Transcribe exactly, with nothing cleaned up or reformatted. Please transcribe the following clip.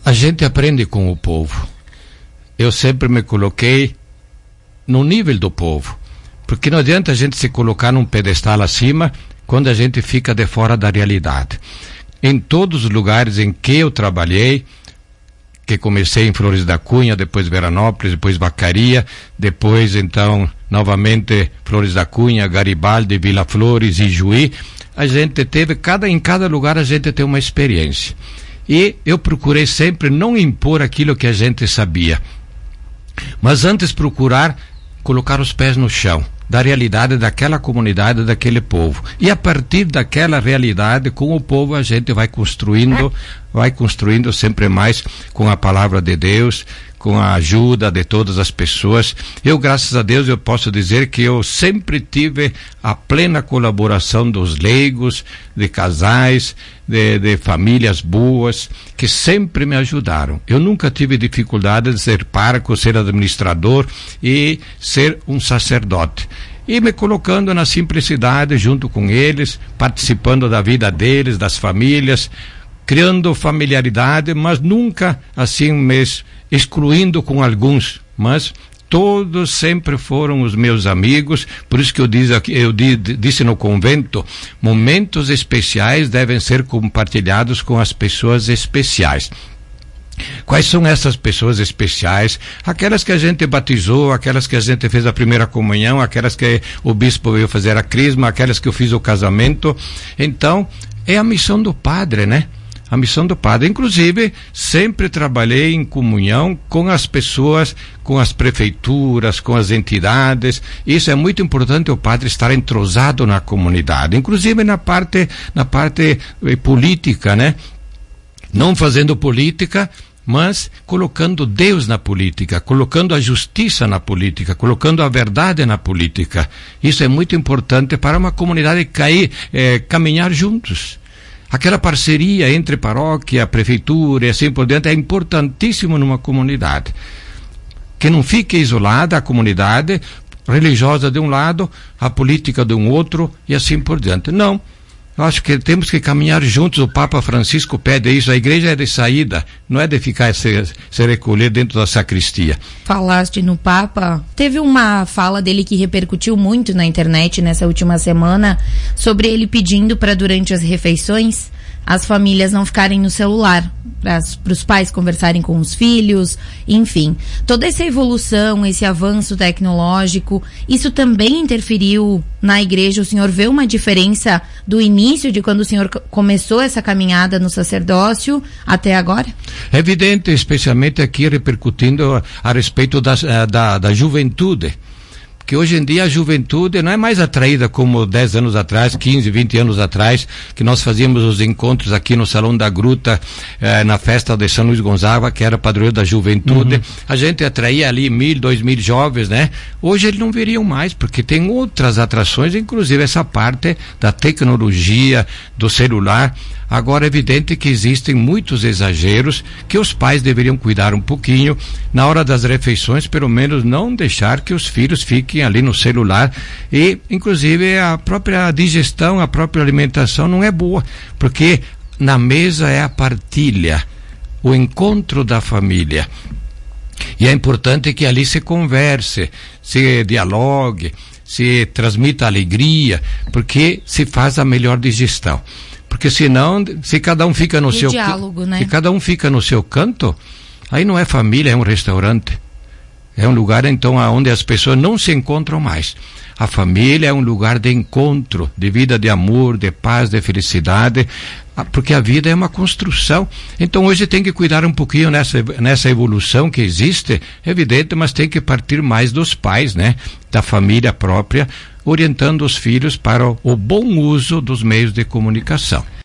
A gente aprende com o povo. Eu sempre me coloquei no nível do povo, porque não adianta a gente se colocar num pedestal acima quando a gente fica de fora da realidade. Em todos os lugares em que eu trabalhei, que comecei em Flores da Cunha, depois Veranópolis, depois Vacaria, depois então novamente Flores da Cunha, Garibaldi, Vila Flores e Juí, a gente teve, cada, em cada lugar a gente tem uma experiência. E eu procurei sempre não impor aquilo que a gente sabia, mas antes procurar colocar os pés no chão da realidade daquela comunidade, daquele povo. E a partir daquela realidade, com o povo, a gente vai construindo, vai construindo sempre mais com a palavra de Deus, com a ajuda de todas as pessoas. Eu, graças a Deus, eu posso dizer que eu sempre tive a plena colaboração dos leigos, de casais, de, de famílias boas, que sempre me ajudaram. Eu nunca tive dificuldade de ser pároco, ser administrador e ser um sacerdote. E me colocando na simplicidade junto com eles, participando da vida deles, das famílias, criando familiaridade, mas nunca assim me excluindo com alguns, mas todos sempre foram os meus amigos. Por isso que eu, diz, eu disse no convento, momentos especiais devem ser compartilhados com as pessoas especiais. Quais são essas pessoas especiais? Aquelas que a gente batizou, aquelas que a gente fez a primeira comunhão, aquelas que o bispo veio fazer a crisma, aquelas que eu fiz o casamento. Então, é a missão do padre, né? A missão do padre. Inclusive, sempre trabalhei em comunhão com as pessoas, com as prefeituras, com as entidades. Isso é muito importante, o padre estar entrosado na comunidade, inclusive na parte, na parte eh, política, né? Não fazendo política, mas colocando Deus na política, colocando a justiça na política, colocando a verdade na política. Isso é muito importante para uma comunidade cair, eh, caminhar juntos. Aquela parceria entre paróquia, prefeitura e assim por diante é importantíssimo numa comunidade. Que não fique isolada a comunidade religiosa de um lado, a política de um outro e assim por diante. Não. Eu acho que temos que caminhar juntos. O Papa Francisco pede isso. A igreja é de saída, não é de ficar se, se recolher dentro da sacristia. Falaste no Papa, teve uma fala dele que repercutiu muito na internet nessa última semana, sobre ele pedindo para durante as refeições as famílias não ficarem no celular, para os pais conversarem com os filhos, enfim. Toda essa evolução, esse avanço tecnológico, isso também interferiu na igreja? O senhor vê uma diferença do início, de quando o senhor começou essa caminhada no sacerdócio até agora? É evidente, especialmente aqui repercutindo a, a respeito das, da, da juventude. Que hoje em dia a juventude não é mais atraída como dez anos atrás, quinze, vinte anos atrás, que nós fazíamos os encontros aqui no Salão da Gruta, eh, na festa de São Luís Gonzaga, que era padroeiro da juventude. Uhum. A gente atraía ali mil, dois mil jovens, né? Hoje eles não viriam mais, porque tem outras atrações, inclusive essa parte da tecnologia, do celular. Agora é evidente que existem muitos exageros que os pais deveriam cuidar um pouquinho na hora das refeições, pelo menos não deixar que os filhos fiquem ali no celular, e inclusive a própria digestão, a própria alimentação não é boa, porque na mesa é a partilha, o encontro da família. E é importante que ali se converse, se dialogue, se transmita alegria, porque se faz a melhor digestão. Porque senão, se cada um fica no e seu diálogo, né? se cada um fica no seu canto, aí não é família, é um restaurante. É um lugar, então, onde as pessoas não se encontram mais. A família é um lugar de encontro, de vida, de amor, de paz, de felicidade, porque a vida é uma construção. Então hoje tem que cuidar um pouquinho nessa, nessa evolução que existe, é evidente, mas tem que partir mais dos pais, né? Da família própria, orientando os filhos para o, o bom uso dos meios de comunicação.